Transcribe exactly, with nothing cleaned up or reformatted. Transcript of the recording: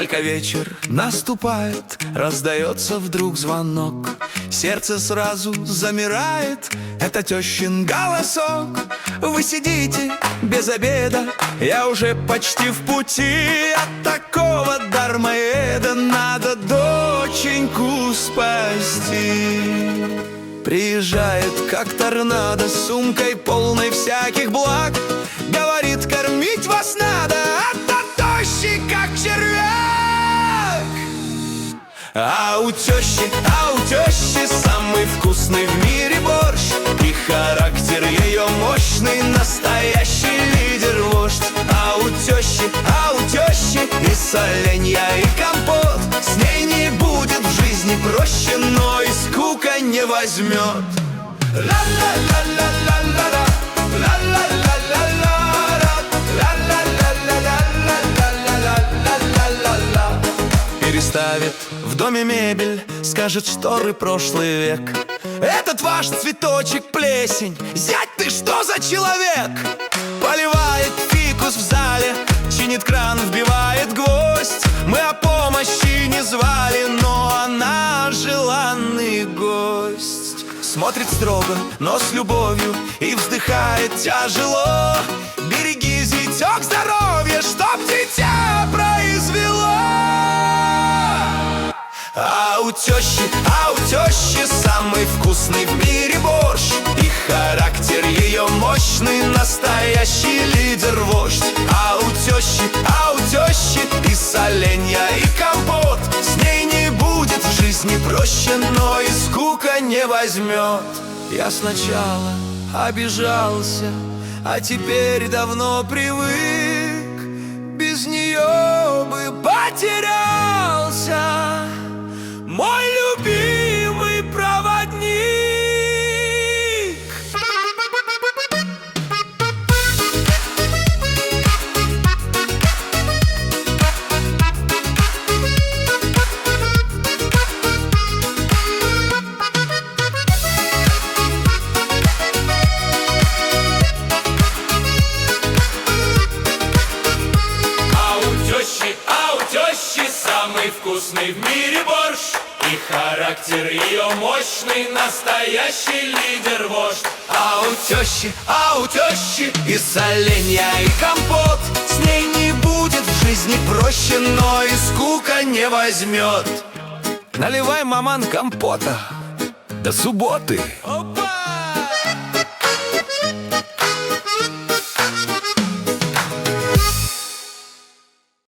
Только вечер наступает, раздается вдруг звонок. Сердце сразу замирает, это тещин голосок. Вы сидите без обеда, я уже почти в пути. От такого дармоеда надо доченьку спасти. Приезжает как торнадо с сумкой полной всяких благ. Говорит, кормить вас надо, а то тощий как червяк. А у тещи, а у тещи самый вкусный в мире борщ. И характер ее мощный, настоящий лидер-вождь. А у тещи, а у тещи и соленья, и компот. С ней не будет в жизни проще, но и скука не возьмет. Ла-ла-ла-ла-ла-ла-ла, ла-ла-ла-ла-ла-ла, ла-ла-ла-ла-ла-ла-ла-ла-ла-ла. Переставит в доме мебель, скажет, шторы прошлый век. Этот ваш цветочек плесень, зять, ты что за человек? Поливает фикус в зале, чинит кран, вбивает гвоздь. Мы о помощи не звали, но она желанный гость. Смотрит строго, но с любовью, и вздыхает тяжело. Береги, зятек, здоровье, чтоб дитя произвело. А у тещи, а у тещи самый вкусный в мире борщ. И характер ее мощный, настоящий лидер-вождь. А у тещи, а у тещи и соленья, и компот. С ней не будет в жизни проще, но и скука не возьмет. Я сначала обижался, а теперь давно привык. Без нее бы потерялся мой любимый проводник. А у тещи, а у тещи самый вкусный в мире борщ. И характер ее мощный, настоящий лидер-вождь. А у тещи, а у тещи и соленья, и компот. С ней не будет в жизни проще, но и скука не возьмет. Наливай, маман, компота до субботы. Опа!